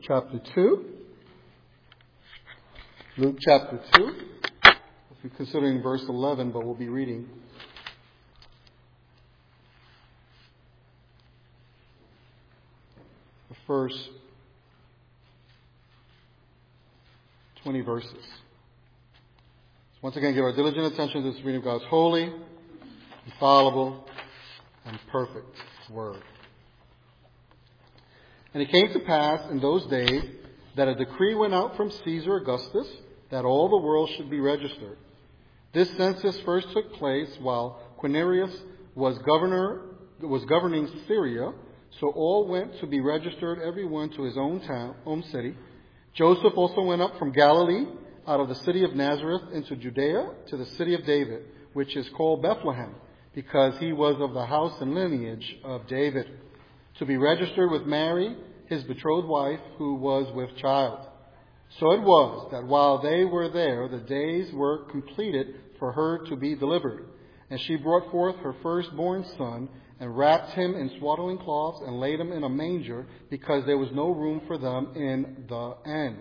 chapter 2. Luke chapter 2. We'll be considering verse 11, but we'll be reading the first 20 verses. So once again, give our diligent attention to this reading of God's holy, infallible, and perfect word. And it came to pass in those days that a decree went out from Caesar Augustus that all the world should be registered. This census first took place while Quirinius was governing Syria, so all went to be registered, everyone to his own town, own city. Joseph also went up from Galilee, out of the city of Nazareth, into Judea, to the city of David, which is called Bethlehem, because he was of the house and lineage of David, to be registered with Mary, his betrothed wife, who was with child. So it was that while they were there, the days were completed for her to be delivered. And she brought forth her firstborn son, and wrapped him in swaddling cloths, and laid him in a manger, because there was no room for them in the inn.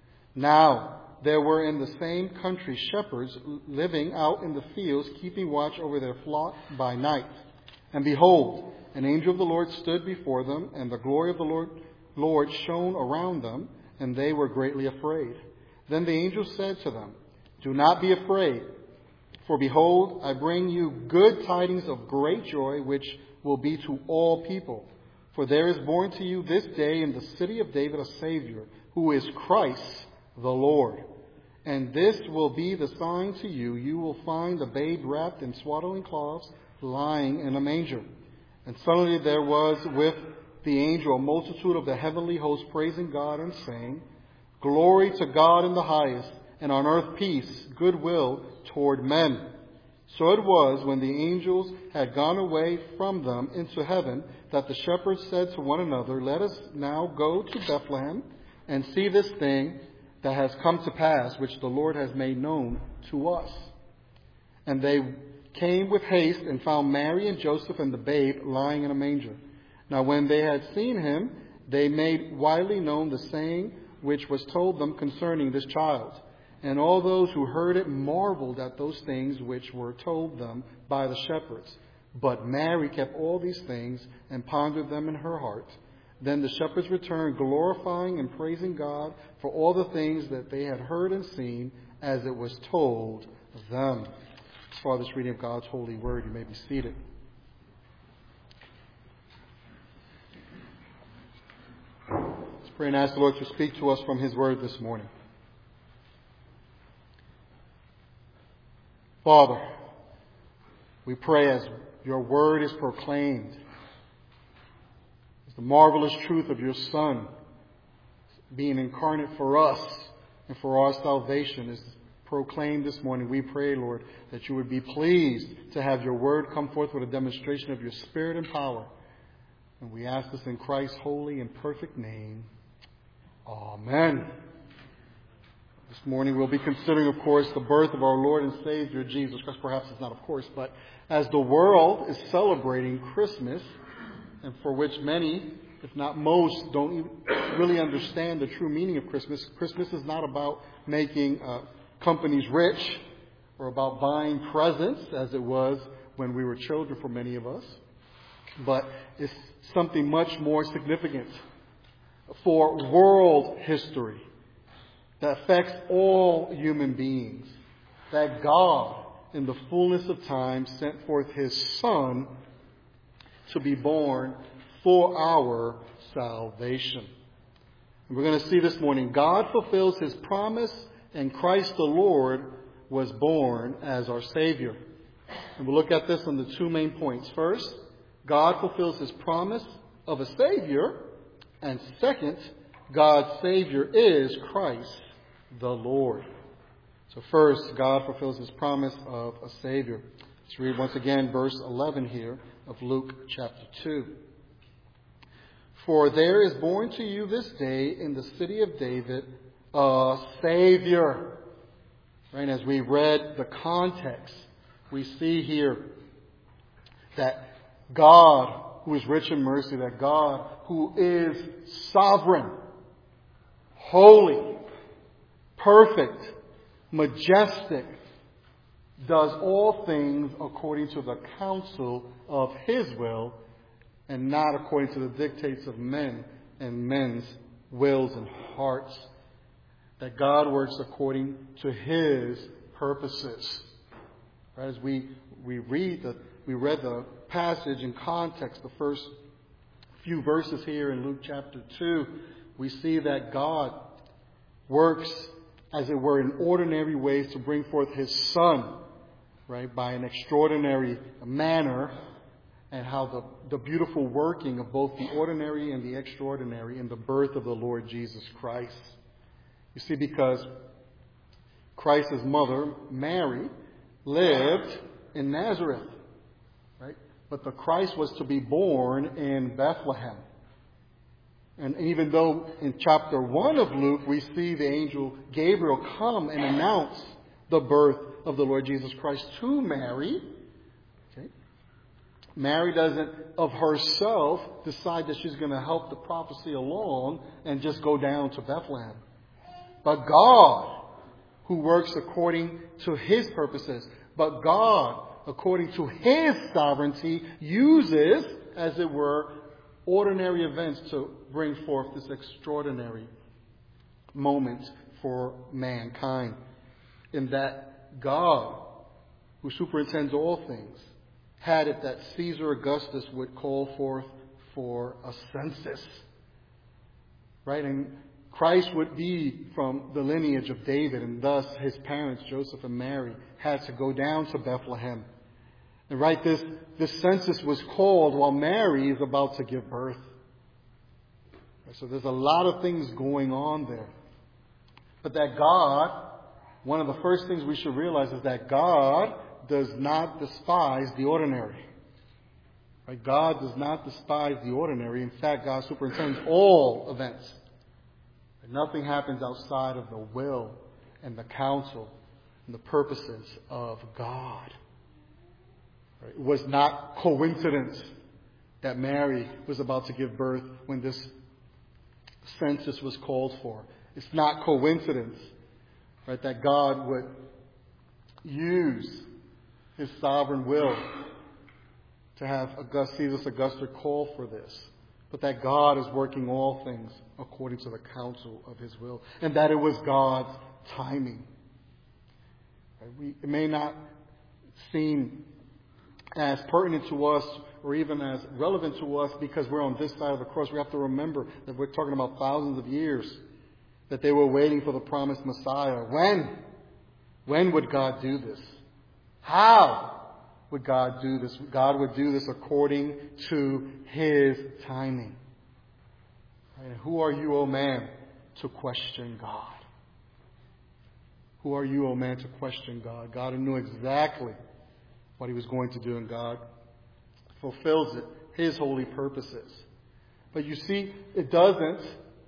Now there were in the same country shepherds living out in the fields, keeping watch over their flock by night. And behold, an angel of the Lord stood before them, and the glory of the Lord shone around them, and they were greatly afraid. Then the angel said to them, "Do not be afraid, for behold, I bring you good tidings of great joy, which will be to all people. For there is born to you this day in the city of David a Savior, who is Christ the Lord. And this will be the sign to you. You will find the babe wrapped in swaddling cloths, lying in a manger." And suddenly there was with the angel a multitude of the heavenly host, praising God and saying, "Glory to God in the highest, and on earth peace, goodwill toward men." So it was, when the angels had gone away from them into heaven, that the shepherds said to one another, "Let us now go to Bethlehem and see this thing that has come to pass, which the Lord has made known to us." And they came with haste and found Mary and Joseph and the babe lying in a manger. Now when they had seen him, they made widely known the saying which was told them concerning this child. And all those who heard it marveled at those things which were told them by the shepherds. But Mary kept all these things and pondered them in her heart. Then the shepherds returned, glorifying and praising God for all the things that they had heard and seen, as it was told them. As far as this reading of God's holy word, you may be seated. Let's pray and ask the Lord to speak to us from His word this morning. Father, we pray as your word is proclaimed, as the marvelous truth of your Son being incarnate for us and for our salvation is proclaimed this morning, we pray, Lord, that you would be pleased to have your word come forth with a demonstration of your Spirit and power. And we ask this in Christ's holy and perfect name. Amen. This morning we'll be considering, of course, the birth of our Lord and Savior, Jesus Christ. Perhaps it's not of course, but as the world is celebrating Christmas, and for which many, if not most, don't even really understand the true meaning of Christmas. Christmas is not about making companies rich or about buying presents, as it was when we were children for many of us. But it's something much more significant for world history that affects all human beings. That God, in the fullness of time, sent forth His Son to be born for our salvation. And we're going to see this morning, God fulfills His promise, and Christ the Lord was born as our Savior. And we'll look at this on the two main points. First, God fulfills His promise of a Savior. And second, God's Savior is Christ the Lord. So first, God fulfills His promise of a Savior. Let's read once again verse 11 here of Luke chapter 2. "For there is born to you this day in the city of David a Savior." Right? As we read the context, we see here that God, who is rich in mercy, that God, who is sovereign, holy, perfect, majestic, does all things according to the counsel of His will and not according to the dictates of men and men's wills and hearts. That God works according to His purposes. Right? As we read the passage in context, the first few verses here in Luke chapter 2, we see that God works, as it were, in ordinary ways to bring forth His Son, right, by an extraordinary manner, and how the beautiful working of both the ordinary and the extraordinary in the birth of the Lord Jesus Christ. You see, because Christ's mother, Mary, lived in Nazareth, right? But the Christ was to be born in Bethlehem. And even though in chapter 1 of Luke we see the angel Gabriel come and announce the birth of the Lord Jesus Christ to Mary, okay, Mary doesn't of herself decide that she's going to help the prophecy along and just go down to Bethlehem. But God, who works according to His purposes, but God, according to His sovereignty, uses, as it were, ordinary events to bring forth this extraordinary moment for mankind. In that God, who superintends all things, had it that Caesar Augustus would call forth for a census. Right? And Christ would be from the lineage of David, and thus his parents, Joseph and Mary, had to go down to Bethlehem. And right, this census was called while Mary is about to give birth. So there's a lot of things going on there. But that God, one of the first things we should realize is that God does not despise the ordinary. Right? God does not despise the ordinary. In fact, God superintends all events. Nothing happens outside of the will and the counsel and the purposes of God. Right? It was not coincidence that Mary was about to give birth when this census was called for. It's not coincidence, right, that God would use His sovereign will to have Caesar Augustus call for this. But that God is working all things according to the counsel of His will. And that it was God's timing. It may not seem as pertinent to us or even as relevant to us because we're on this side of the cross. We have to remember that we're talking about thousands of years that they were waiting for the promised Messiah. When would God do this? How would God do this? God would do this according to His timing. And who are you, O man, to question God? Who are you, O man, to question God? God knew exactly what He was going to do, and God fulfills it, His holy purposes. But you see, it doesn't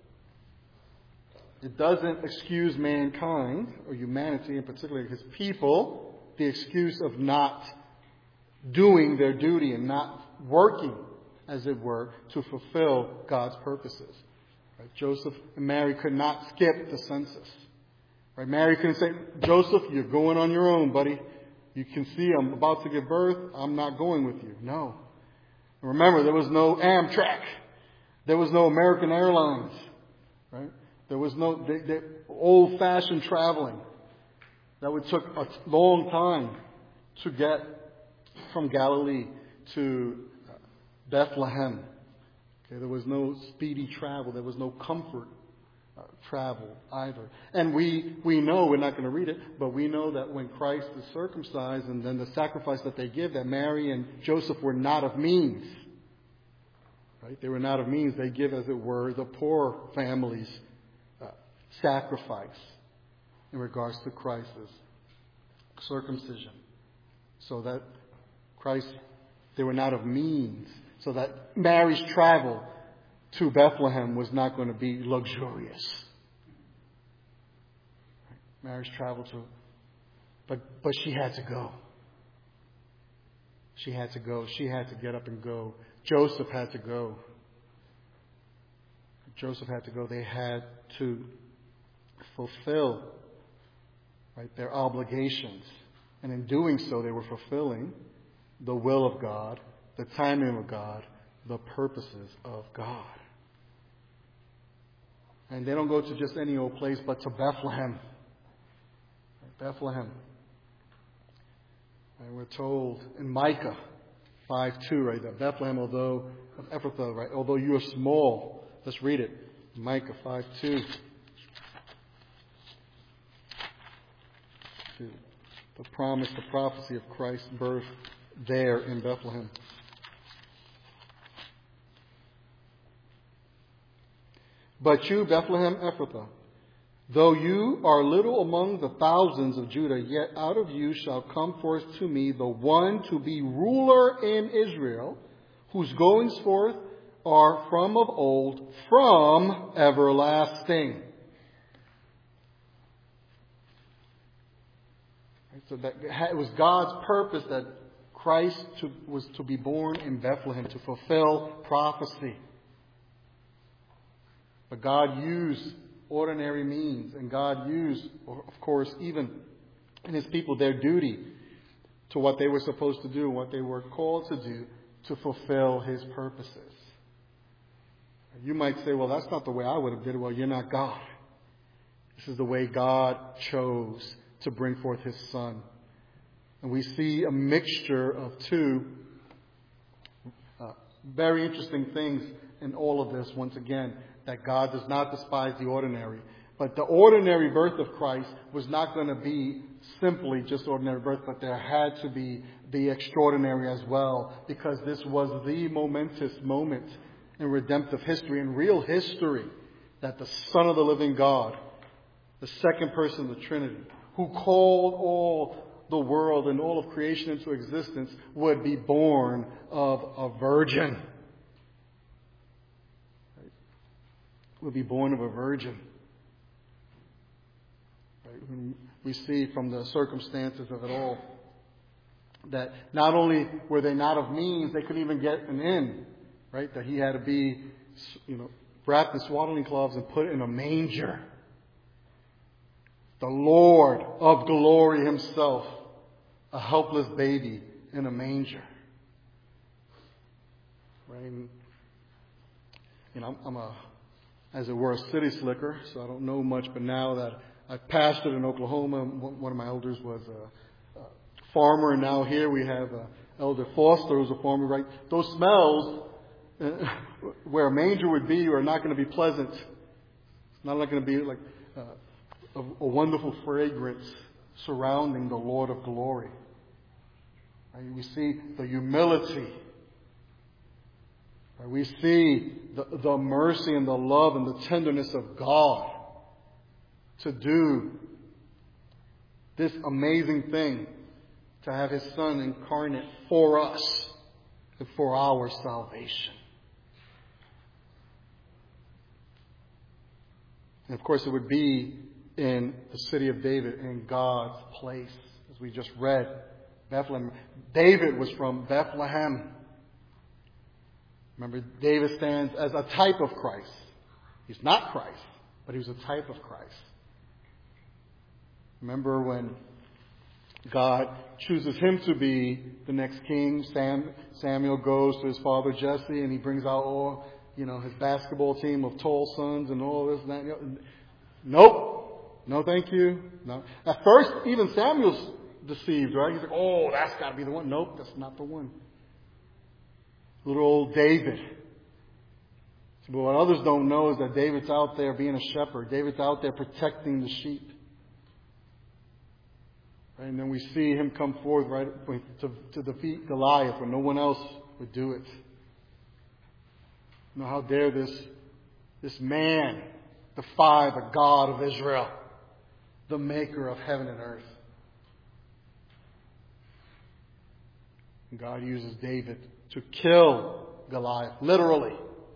excuse mankind, or humanity in particular, His people, the excuse of not doing their duty and not working, as it were, to fulfill God's purposes. Right? Joseph and Mary could not skip the census. Right? Mary couldn't say, Joseph, you're going on your own, buddy. You can see I'm about to give birth. I'm not going with you. No. Remember, there was no Amtrak. There was no American Airlines. Right? There was no old-fashioned traveling. That would took a long time to get from Galilee to Bethlehem. Okay, there was no speedy travel. There was no comfort travel either. And we know, we're not going to read it, but we know that when Christ is circumcised and then the sacrifice that they give, that Mary and Joseph were not of means. Right? They were not of means. They give, as it were, the poor family's sacrifice in regards to Christ's circumcision. So that Christ, they were not of means. So that Mary's travel to Bethlehem was not going to be luxurious. Mary's travel to, but she had to go. She had to go. She had to get up and go. Joseph had to go. Joseph had to go. They had to fulfill, right, their obligations. And in doing so, they were fulfilling the will of God, the timing of God, the purposes of God. And they don't go to just any old place, but to Bethlehem. Bethlehem. And we're told in Micah 5:2, right, that Bethlehem, although of Ephrathah, right, although you are small. Let's read it. Micah 5:2. The promise, the prophecy of Christ's birth there in Bethlehem. But you, Bethlehem Ephrathah, though you are little among the thousands of Judah, yet out of you shall come forth to me the one to be ruler in Israel, whose goings forth are from of old, from everlasting. So that it was God's purpose that Christ was to be born in Bethlehem to fulfill prophecy. But God used ordinary means, and God used, of course, even in His people, their duty to what they were supposed to do, what they were called to do, to fulfill His purposes. You might say, well, that's not the way I would have did it. Well, you're not God. This is the way God chose to bring forth His Son. And we see a mixture of two very interesting things in all of this. Once again, that God does not despise the ordinary. But the ordinary birth of Christ was not going to be simply just ordinary birth, but there had to be the extraordinary as well, because this was the momentous moment in redemptive history, in real history, that the Son of the living God, the second person of the Trinity, who called all the world and all of creation into existence, would be born of a virgin. Would be born of a virgin. We see from the circumstances of it all that not only were they not of means, they couldn't even get an inn, right? That He had to be, wrapped in swaddling cloths and put in a manger. The Lord of glory Himself, a helpless baby in a manger. Right? I'm as it were, a city slicker, so I don't know much, but now that I've pastored in Oklahoma, one of my elders was a farmer, and now here we have Elder Foster, who's a farmer, right? Those smells where a manger would be are not going to be pleasant. It's not going to be like a wonderful fragrance surrounding the Lord of glory. Right? We see the humility. Right? We see the mercy and the love and the tenderness of God to do this amazing thing, to have His Son incarnate for us and for our salvation. And of course it would be in the city of David, in God's place. As we just read, Bethlehem. David was from Bethlehem. Remember, David stands as a type of Christ. He's not Christ, but he was a type of Christ. Remember when God chooses him to be the next king, Samuel goes to his father Jesse and he brings out all, his basketball team of tall sons and all this and that. Nope. No, thank you. No. At first, even Samuel's deceived, right? He's like, oh, that's got to be the one. Nope, that's not the one. Little old David. But what others don't know is that David's out there being a shepherd. David's out there protecting the sheep. Right? And then we see him come forth right to defeat Goliath when no one else would do it. How dare this man defy the God of Israel, the maker of heaven and earth. And God uses David to kill Goliath, literally.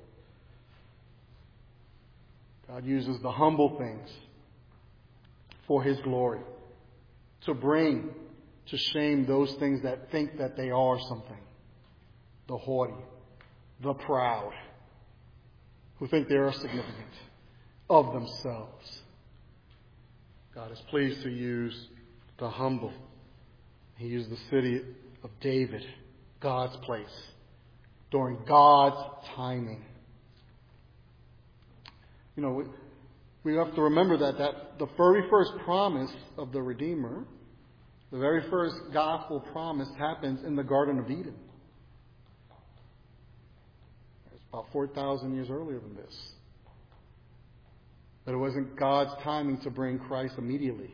God uses the humble things for His glory, to bring to shame those things that think that they are something. The haughty, the proud, who think they are significant of themselves. God is pleased to use the humble. He used the city of David, God's place, during God's timing. You know, we have to remember that the very first promise of the Redeemer, the very first gospel promise, happens in the Garden of Eden. It's about 4,000 years earlier than this. But it wasn't God's timing to bring Christ immediately.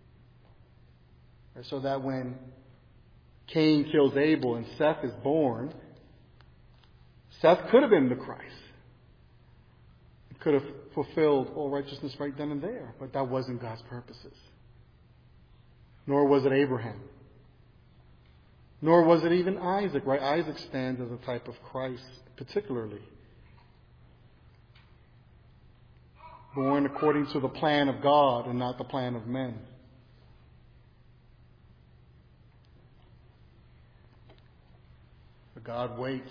So that when Cain kills Abel and Seth is born, Seth could have been the Christ. He could have fulfilled all righteousness right then and there. But that wasn't God's purposes. Nor was it Abraham. Nor was it even Isaac, right? Isaac stands as a type of Christ, particularly. Born according to the plan of God and not the plan of men. But God waits.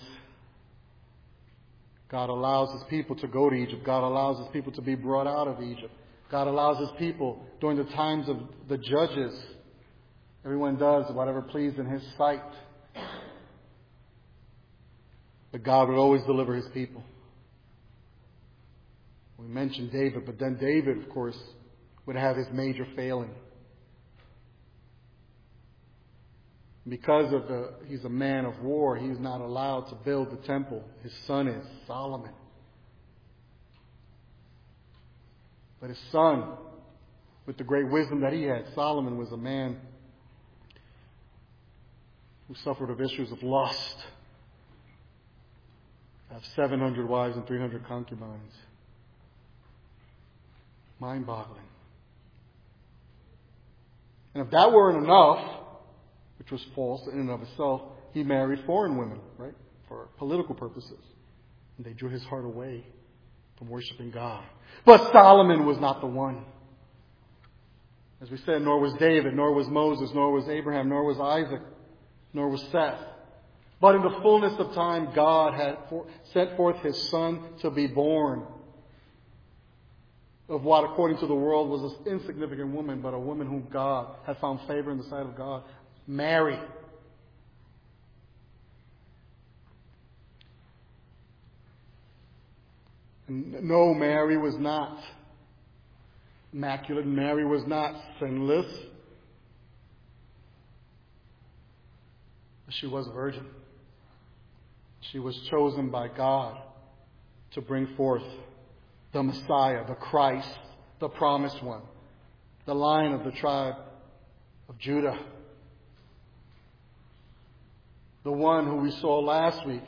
God allows His people to go to Egypt. God allows His people to be brought out of Egypt. God allows His people during the times of the judges. Everyone does whatever pleased in His sight. But God would always deliver His people. We mentioned David, but then David, of course, would have his major failing. Because he's a man of war, he's not allowed to build the temple. His son is, Solomon. But his son, with the great wisdom that he had, Solomon was a man who suffered of issues of lust. Have 700 wives and 300 concubines. Mind-boggling. And if that weren't enough, which was false in and of itself, he married foreign women, right, for political purposes. And they drew his heart away from worshiping God. But Solomon was not the one. As we said, nor was David, nor was Moses, nor was Abraham, nor was Isaac, nor was Seth. But in the fullness of time, God had sent forth His Son to be born of what, according to the world, was an insignificant woman, but a woman whom God had found favor in the sight of God. Mary. No, Mary was not immaculate. Mary was not sinless. She was a virgin. She was chosen by God to bring forth the Messiah, the Christ, the promised one, the Lion of the tribe of Judah. The one who we saw last week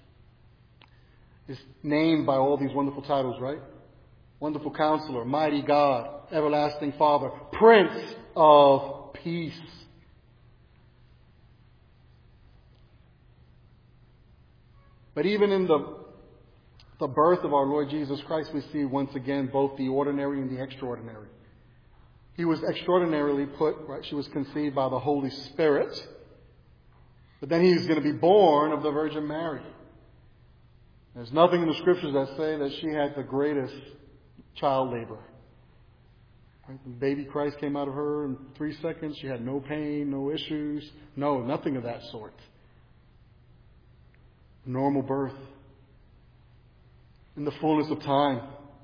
is named by all these wonderful titles, right? Wonderful Counselor, Mighty God, Everlasting Father, Prince of Peace. But even in the birth of our Lord Jesus Christ, we see once again both the ordinary and the extraordinary. He was extraordinarily put, right? She was conceived by the Holy Spirit. But then He's going to be born of the Virgin Mary. There's nothing in the Scriptures that say that she had the greatest child labor. Right? The baby Christ came out of her in 3 seconds. She had no pain, no issues. No, nothing of that sort. Normal birth. In the fullness of time.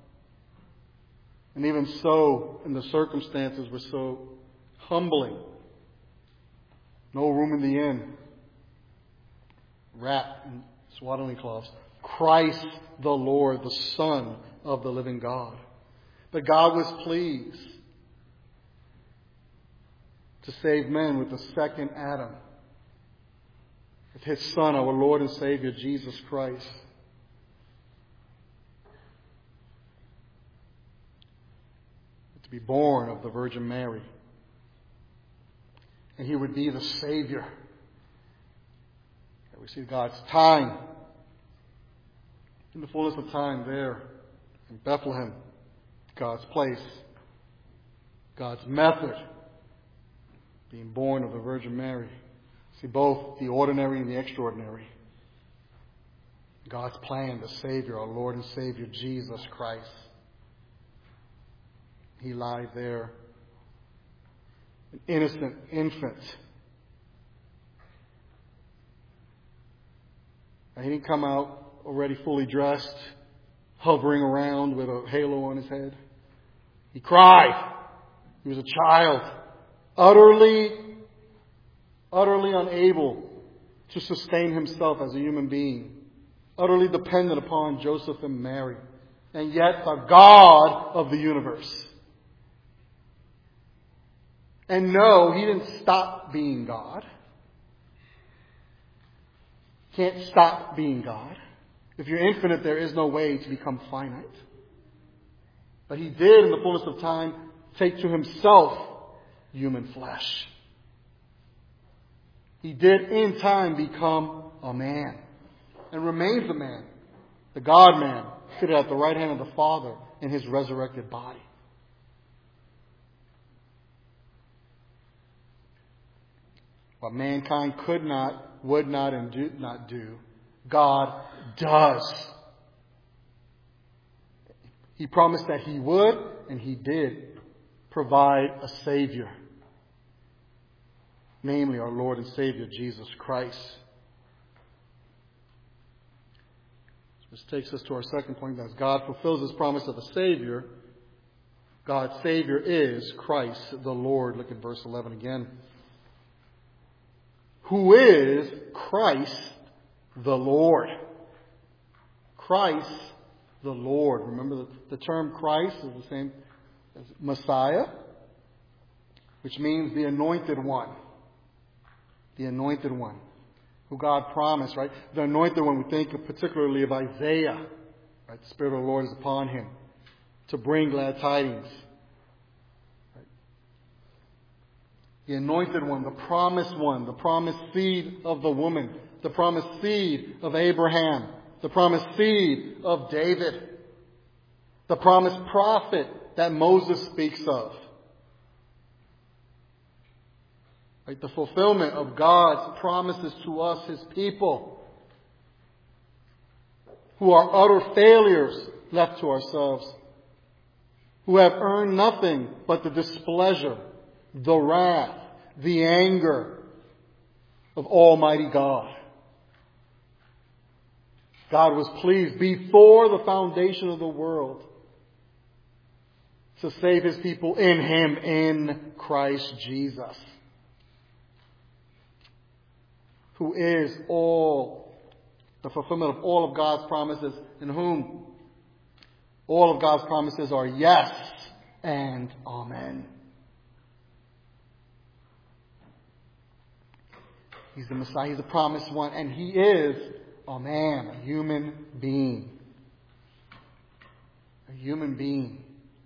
And even so, and the circumstances were so humbling. No room in the inn. Wrapped in swaddling cloths. Christ the Lord, the Son of the living God. But God was pleased to save men with the second Adam. With His Son, our Lord and Savior, Jesus Christ. To be born of the Virgin Mary. And He would be the Savior. We see God's time. In the fullness of time there in Bethlehem. God's place. God's method. Being born of the Virgin Mary. See both the ordinary and the extraordinary. God's plan, the Savior, our Lord and Savior, Jesus Christ. He lied there an innocent infant. And he didn't come out already fully dressed, hovering around with a halo on his head. He cried. He was a child, utterly unable to sustain himself as a human being, utterly dependent upon Joseph and Mary, and yet the God of the universe. And no, he didn't stop being God. Can't stop being God. If you're infinite, there is no way to become finite. But he did, in the fullness of time, take to himself human flesh. He did, in time, become a man. And remains a man. The God-man, seated at the right hand of the Father in his resurrected body. What mankind could not, would not, and did not do, God does. He promised that he would, and he did, provide a Savior. Namely, our Lord and Savior, Jesus Christ. This takes us to our second point. As God fulfills his promise of a Savior, God's Savior is Christ the Lord. Look at verse 11 again. Who is Christ the Lord? Christ the Lord. Remember the term Christ is the same as Messiah, which means the anointed one. The anointed one, who God promised, right? The anointed one, we think particularly of Isaiah, right? The Spirit of the Lord is upon him to bring glad tidings. Right? The anointed one, the promised seed of the woman, the promised seed of Abraham, the promised seed of David, the promised prophet that Moses speaks of. Right, the fulfillment of God's promises to us, his people, who are utter failures left to ourselves, who have earned nothing but the displeasure, the wrath, the anger of Almighty God. God was pleased before the foundation of the world to save his people in him, in Christ Jesus, who is the fulfillment of all of God's promises, in whom all of God's promises are yes and amen. He's the Messiah, he's the promised one, and he is a man, a human being. A human being.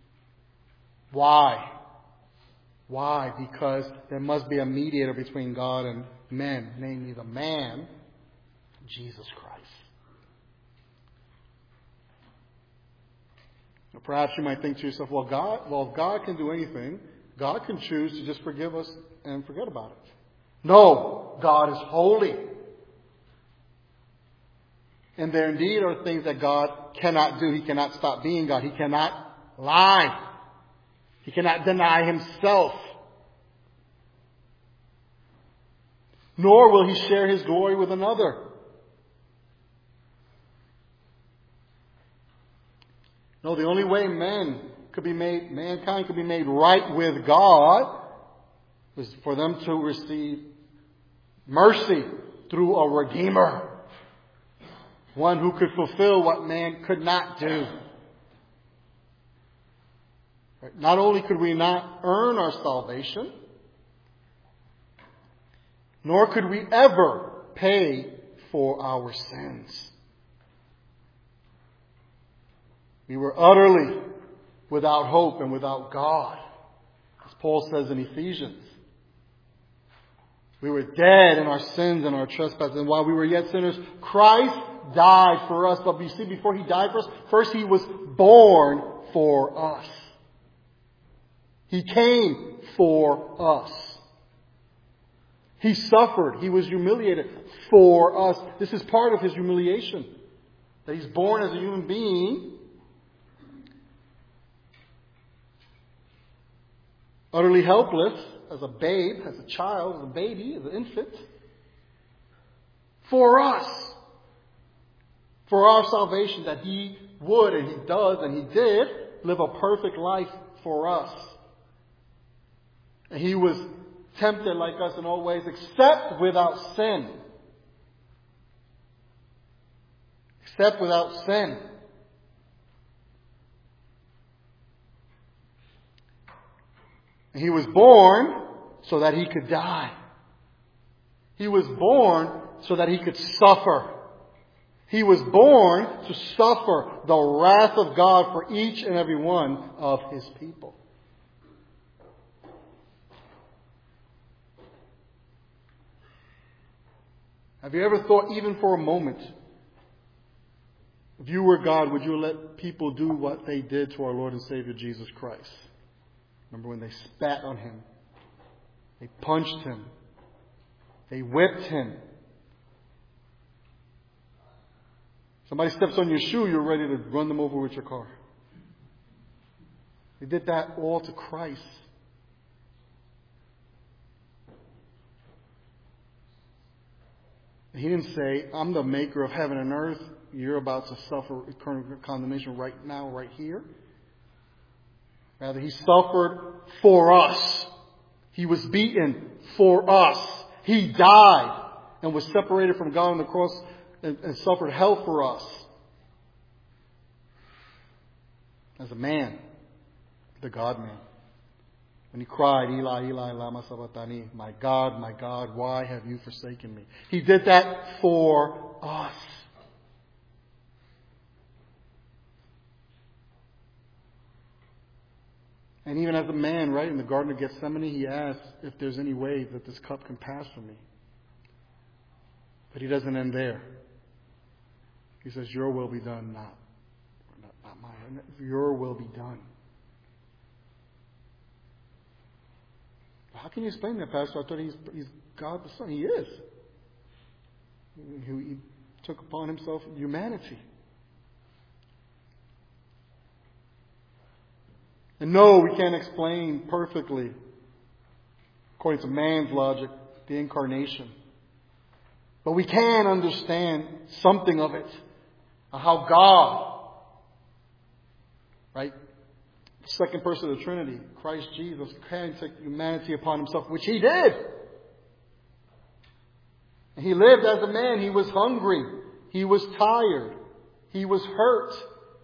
Why? Why? Because there must be a mediator between God and men, namely the man, Jesus Christ. Now, perhaps you might think to yourself, if God can do anything, God can choose to just forgive us and forget about it. No, God is holy. And there indeed are things that God cannot do. He cannot stop being God. He cannot lie. He cannot deny himself. Nor will he share his glory with another. No, the only way mankind could be made right with God was for them to receive mercy through a Redeemer. One who could fulfill what man could not do. Not only could we not earn our salvation, nor could we ever pay for our sins. We were utterly without hope and without God, as Paul says in Ephesians. We were dead in our sins and our trespasses, and while we were yet sinners, Christ died for us. But you see, before he died for us, first he was born for us. He came for us. He suffered. He was humiliated for us. This is part of his humiliation. That he's born as a human being, utterly helpless as a babe, as a child, as a baby, as an infant. For us. For our salvation, that He would, and He does, and He did, live a perfect life for us. And He was tempted like us in all ways, except without sin. Except without sin. And He was born so that He could die. He was born so that He could suffer. He was born to suffer the wrath of God for each and every one of His people. Have you ever thought, even for a moment, if you were God, would you let people do what they did to our Lord and Savior Jesus Christ? Remember when they spat on Him? They punched Him. They whipped Him. Somebody steps on your shoe, you're ready to run them over with your car. They did that all to Christ. He didn't say, I'm the maker of heaven and earth. You're about to suffer eternal condemnation right now, right here. Rather, He suffered for us. He was beaten for us. He died and was separated from God on the cross and suffered hell for us. As a man, the God-man. When He cried, Eli, Eli, lama sabachthani, my God, why have you forsaken me? He did that for us. And even as a man, right, in the Garden of Gethsemane, He asked if there's any way that this cup can pass from me. But He doesn't end there. He says, your will be done, not mine. Your will be done. How can you explain that, Pastor? I thought He's God the Son. He is. He took upon Himself humanity. And no, we can't explain perfectly, according to man's logic, the incarnation. But we can understand something of it. How God, right, the second person of the Trinity, Christ Jesus, can take humanity upon Himself, which He did. And He lived as a man. He was hungry. He was tired. He was hurt.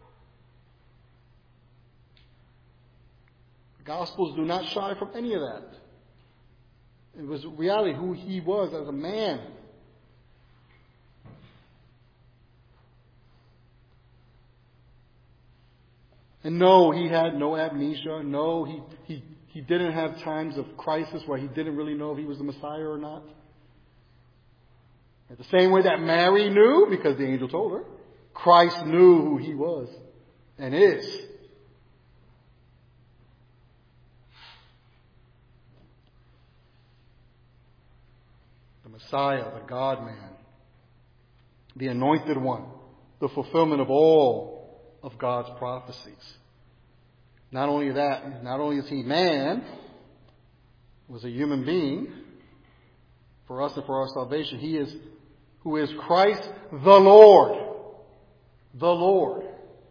The Gospels do not shy from any of that. It was reality who He was as a man. And no, He had no amnesia. No, he didn't have times of crisis where He didn't really know if He was the Messiah or not. The same way that Mary knew, because the angel told her, Christ knew who He was and is. The Messiah, the God-man, the Anointed One, the fulfillment of all of God's prophecies. Not only that, not only is He man, was a human being for us and for our salvation. He is who is Christ the Lord. The Lord.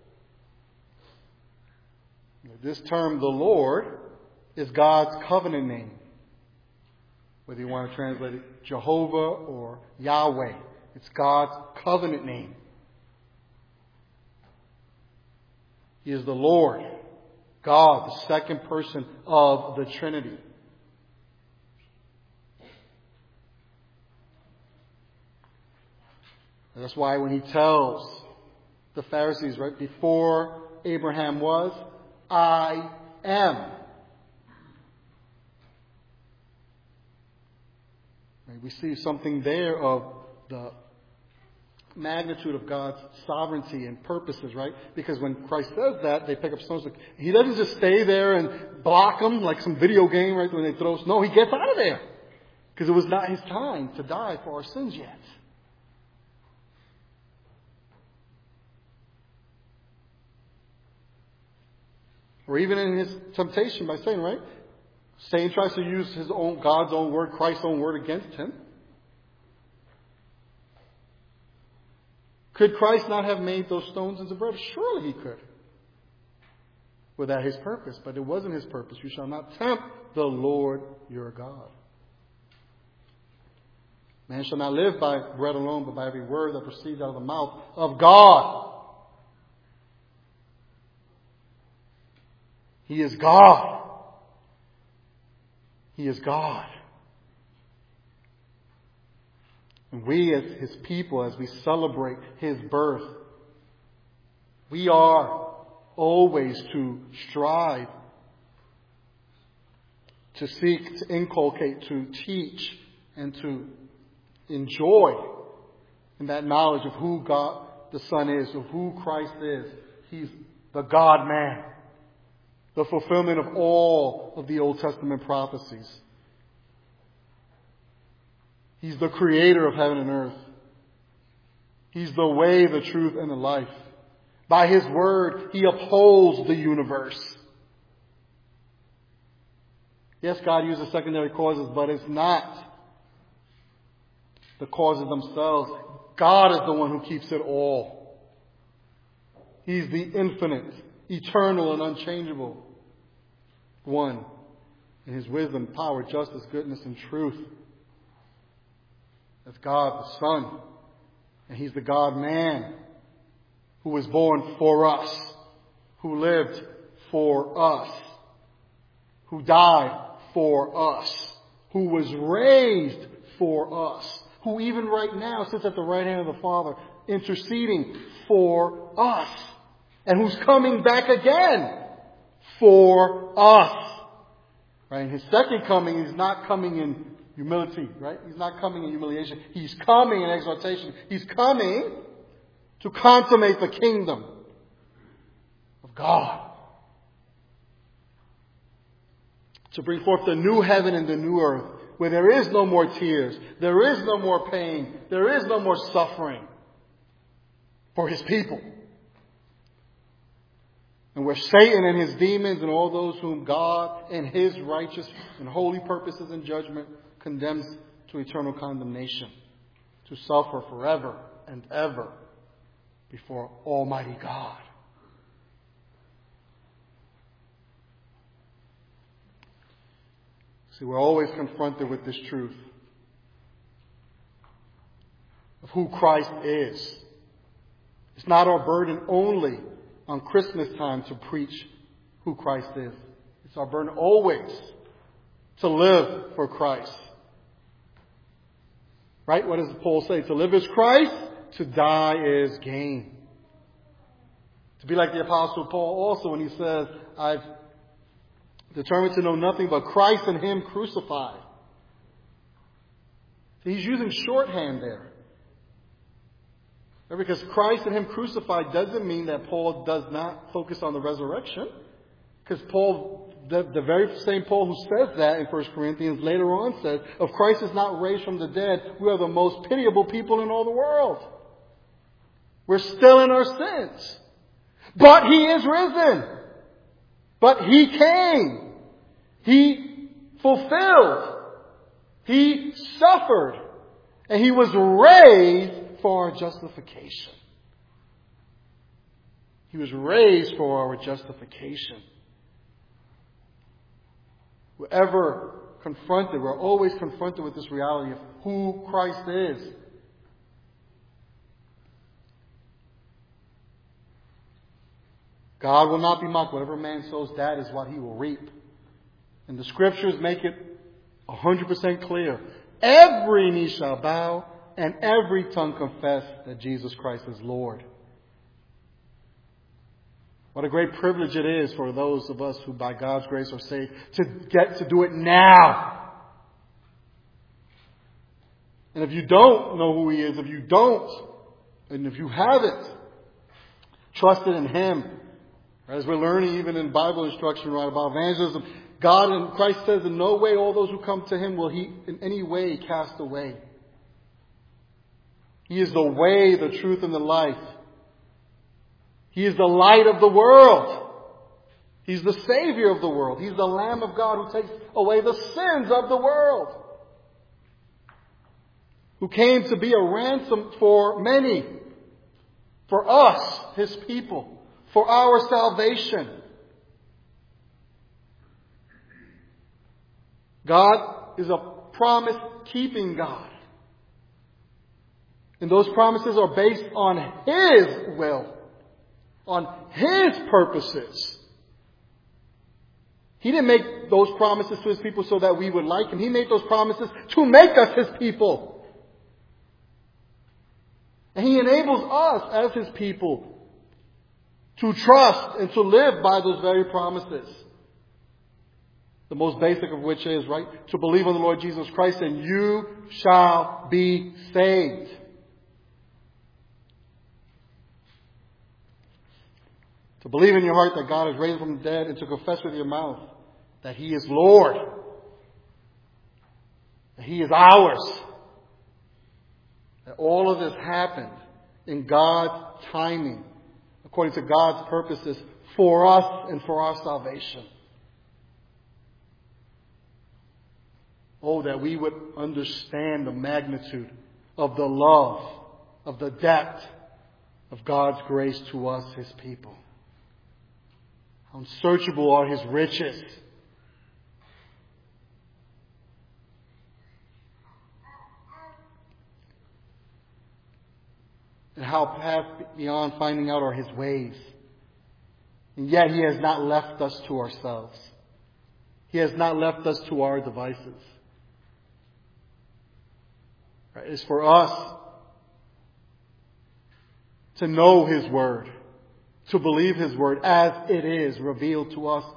This term, the Lord, is God's covenant name. Whether you want to translate it Jehovah or Yahweh, it's God's covenant name. He is the Lord, God, the second person of the Trinity. And that's why when He tells the Pharisees, right, before Abraham was, I am. Right, we see something there of the magnitude of God's sovereignty and purposes, right? Because when Christ says that, they pick up stones. He doesn't just stay there and block them like some video game, right? When they throw, no, He gets out of there. Because it was not His time to die for our sins yet. Or even in His temptation by saying, right? Satan tries to use God's own word, Christ's own word against him. Could Christ not have made those stones into bread? Surely he could. Without his purpose. But it wasn't his purpose. You shall not tempt the Lord your God. Man shall not live by bread alone, but by every word that proceeds out of the mouth of God. He is God. He is God. And we as his people, as we celebrate his birth, we are always to strive, to seek, to inculcate, to teach, and to enjoy in that knowledge of who God the Son is, of who Christ is. He's the God-man, the fulfillment of all of the Old Testament prophecies. He's the creator of heaven and earth. He's the way, the truth, and the life. By his word, he upholds the universe. Yes, God uses secondary causes, but it's not the causes themselves. God is the one who keeps it all. He's the infinite, eternal, and unchangeable one. In his wisdom, power, justice, goodness, and truth. That's God the Son. And he's the God-man who was born for us, who lived for us, who died for us, who was raised for us, who even right now sits at the right hand of the Father, interceding for us, and who's coming back again for us. Right? In his second coming, he's not coming in humility, right? He's not coming in humiliation. He's coming in exaltation. He's coming to consummate the kingdom of God. To bring forth the new heaven and the new earth, where there is no more tears, there is no more pain, there is no more suffering for his people. And where Satan and his demons and all those whom God and his righteous and holy purposes and judgment condemns to eternal condemnation, to suffer forever and ever before Almighty God. See, we're always confronted with this truth of who Christ is. It's not our burden only on Christmas time to preach who Christ is. It's our burden always to live for Christ. Right? What does Paul say? To live is Christ, to die is gain. To be like the Apostle Paul also when he says, I've determined to know nothing but Christ and him crucified. So he's using shorthand there. Because Christ and him crucified doesn't mean that Paul does not focus on the resurrection. Because Paul, the very same Paul who says that in 1 Corinthians later on says, if Christ is not raised from the dead, we are the most pitiable people in all the world. We're still in our sins. But he is risen. But he came. He fulfilled. He suffered. And he was raised for our justification. He was raised for our justification. We're always confronted with this reality of who Christ is. God will not be mocked. Whatever man sows, that is what he will reap. And the scriptures make it 100% clear. Every knee shall bow and every tongue confess that Jesus Christ is Lord. What a great privilege it is for those of us who by God's grace are saved to get to do it now. And if you don't know who he is, if you haven't trusted in him, as we're learning even in Bible instruction right about evangelism, God and Christ says in no way all those who come to him will he in any way cast away. He is the way, the truth, and the life. He is the light of the world. He's the Savior of the world. He's the Lamb of God who takes away the sins of the world. Who came to be a ransom for many. For us, His people. For our salvation. God is a promise-keeping God. And those promises are based on His will. On His purposes. He didn't make those promises to His people so that we would like Him. He made those promises to make us His people. And He enables us as His people to trust and to live by those very promises. The most basic of which is, right, to believe on the Lord Jesus Christ and you shall be saved. To believe in your heart that God has raised from the dead and to confess with your mouth that He is Lord. That He is ours. That all of this happened in God's timing, according to God's purposes for us and for our salvation. Oh, that we would understand the magnitude of the love, of the depth of God's grace to us, His people. How unsearchable are His riches. And how past beyond finding out are His ways. And yet He has not left us to ourselves. He has not left us to our devices. It is for us to know His Word, to believe His Word as it is revealed to us.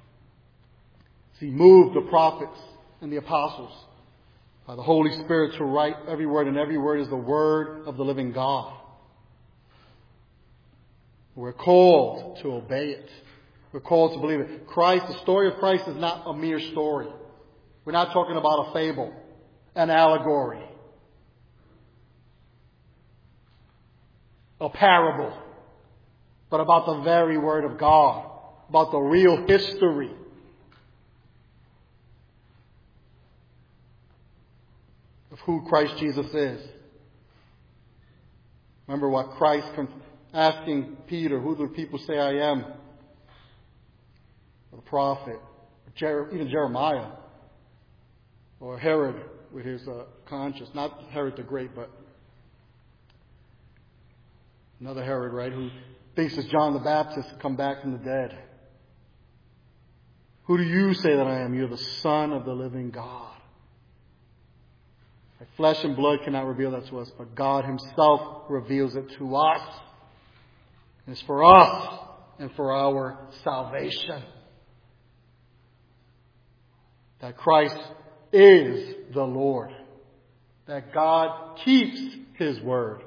He moved the prophets and the apostles by the Holy Spirit to write every word, and every word is the Word of the living God. We're called to obey it. We're called to believe it. Christ, the story of Christ is not a mere story. We're not talking about a fable, an allegory, a parable, but about the very Word of God, about the real history. Of who Christ Jesus is. Remember what Christ asking Peter, who do people say I am? The prophet, even Jeremiah, or Herod with his conscience, not Herod the Great, but another Herod, right, who thinks it's John the Baptist come back from the dead. Who do you say that I am? You're the Son of the living God. Flesh and blood cannot reveal that to us, but God Himself reveals it to us. And it's for us and for our salvation. That Christ is the Lord. That God keeps His word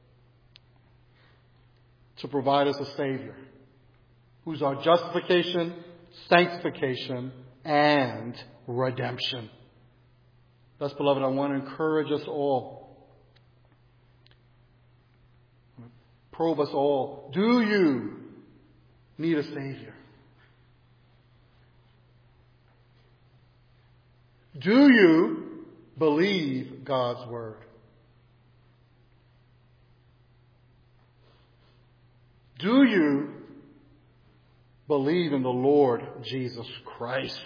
to provide us a Savior who's our justification, sanctification, and redemption. Thus, beloved, I want to encourage us all, probe us all. Do you need a Savior? Do you believe God's Word? Do you believe in the Lord Jesus Christ?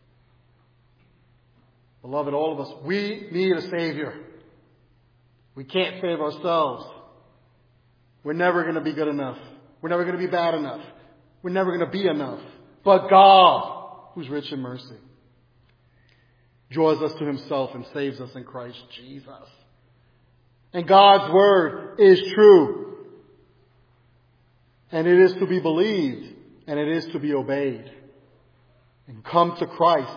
Beloved, all of us, we need a Savior. We can't save ourselves. We're never going to be good enough. We're never going to be bad enough. We're never going to be enough. But God, who's rich in mercy, draws us to Himself and saves us in Christ Jesus. And God's Word is true. And it is to be believed. And it is to be obeyed. And come to Christ.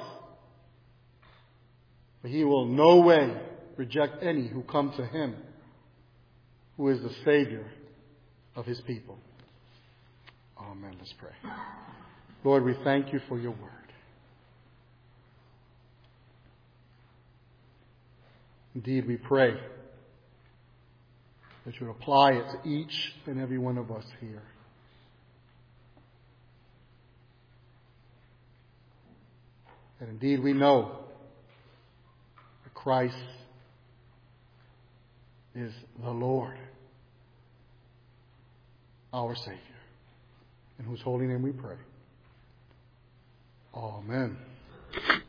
For He will in no way reject any who come to Him, who is the Savior of His people. Amen. Let's pray. Lord, we thank You for Your Word. Indeed, we pray that You would apply it to each and every one of us here. that indeed we know that Christ is the Lord, our Savior, in whose holy name we pray. Amen.